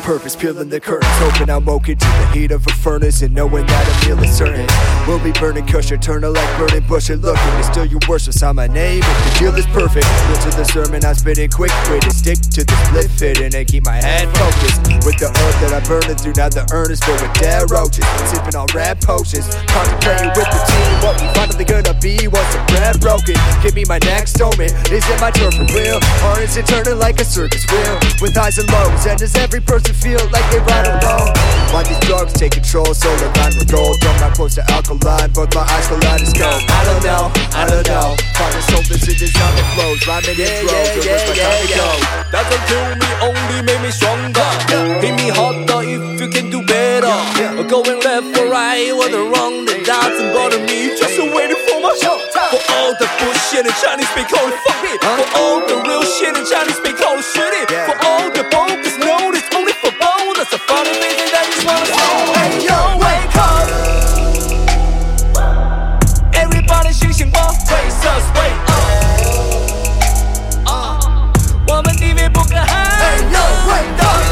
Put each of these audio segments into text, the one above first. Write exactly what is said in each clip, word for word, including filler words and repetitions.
purpose, peeling the curtains, hoping I'm woken to the heat of a furnace, and knowing that a meal is certain. We'll be burning kush, eternal like burning bush, and looking to steal your worst. So sign my name if the deal is perfect. Listen to the sermon, I'm spitting quick wit, and stick to the split fitting, and keep my head focused with the herb that I'm burning through. Now the urn is filled with dead roaches, sipping on rap potions, contemplating with the team what we finally gonna be once the bread broken. Give me my next omen. Is it my turn for real, or is it turning like a circus wheel with highs and lows? And does every person feel like they ride alone? Why these drugs take control, so the line with gold. I'm not close to alkaline, but my eyes kaleidoscope. I don't know, I don't know. Find a soul that's in design that flows, rhyming in droves. Yeah, yeah, yeah, yeah, yeah. Doesn't kill me, only make me stronger. Hit me harder if you can do better. Or going left or right, or the wrong, that doesn't bother me. Just waiting for my shot. For all the bullshit and Chinese speak holy fuck it. For all the real shit and Chinese speak holy shit it. For all the bogus know it's only for bold. That's a funny thing that I just wanna say. Hey yo, wake up. Everybody 醒醒吧 ，Raise us, wake up. 啊，我们地位不可撼。Hey yo, wake up.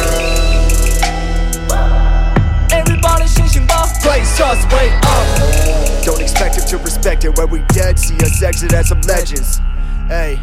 Everybody 醒醒吧 ，Raise us, wake up. Don't expect him to respect it when we dead. See us exit as some legends. Hey,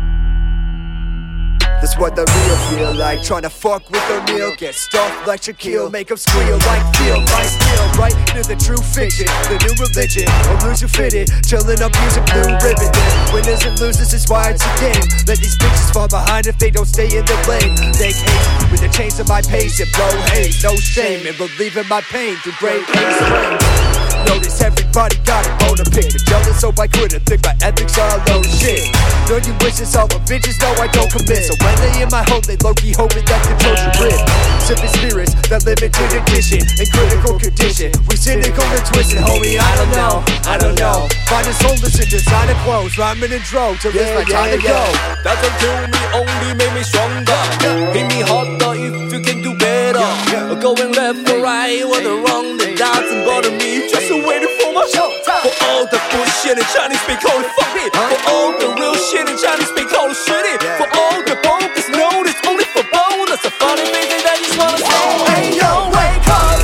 that's what the real feel like. Tryna fuck with their meal, get stuffed like Shaquille, make them squeal like feel right feel right near the true fiction, the new religion. Or lose who fit it, chillin' up using blue ribbon. Winners and losers is why it's a game. Let these bitches fall behind if they don't stay in the lane. Take hate with the chains of my pace and blow haze. No shame in relieving my pain through great pain. Notice everybody got a bone to pick. I'm jealous so I couldn't think my ethics are a load of shit. Know you wishes all my bitches know I don't commit. So when they in my home, they low-key hoping that the Trojan rip. Sipping spirits that limited edition in critical condition. We cynical and twisted, homie, I don't know, I don't know. Find us homeless in designer clothes, rhyming in droves till it's my time to go. Doesn't kill me, only make me stronger. Hit me harder if you can do better. Or going left or right, or the wrong, that doesn't bother me. Just waiting for my shot. For all the bullshit and Chinese speak holy fuck it. For all the real shit and Chinese speak holy shit it. For all the bogus know it's only for bold. That's a funny thing that I just wanna say. Hey yo, wake up.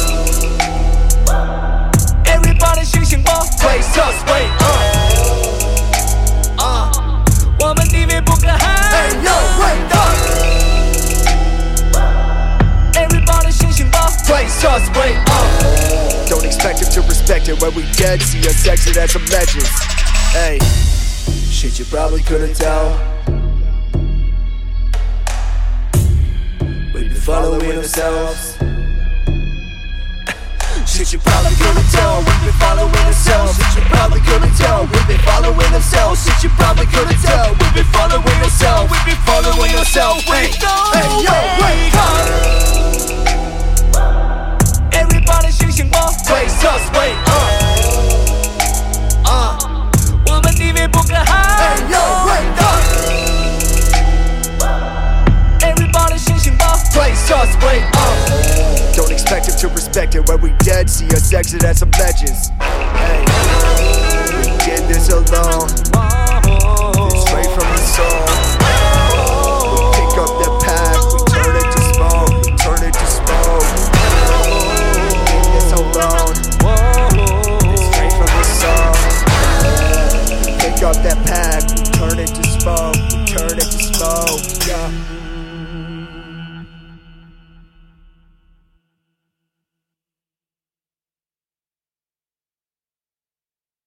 Everybody 醒醒吧 ，Raise us, wake up. 啊，我们地位不可撼。Hey yo, wake up. Everybody 醒醒吧 ，Raise us, wake up. Don't expect him to respect it when we dead. See us exit as some legends. Hey, shit you probably couldn't tell. We've been following ourselves. Shit you probably couldn't tell. We've been following ourselves. Shit you probably couldn't tell. We've been following ourselves. Shit you probably couldn't tell. We've been following ourselves. We've been following ourselves. Hey, hey yo, wake up. Everybody 醒醒吧 ，Raise us, wake up. 啊，我们地位不可撼。 Hey yo, wake up. Everybody 醒醒吧 ，Raise us, wake up. Don't expect him to respect it when we dead. See us exit as some legends. Hey, we did this alone.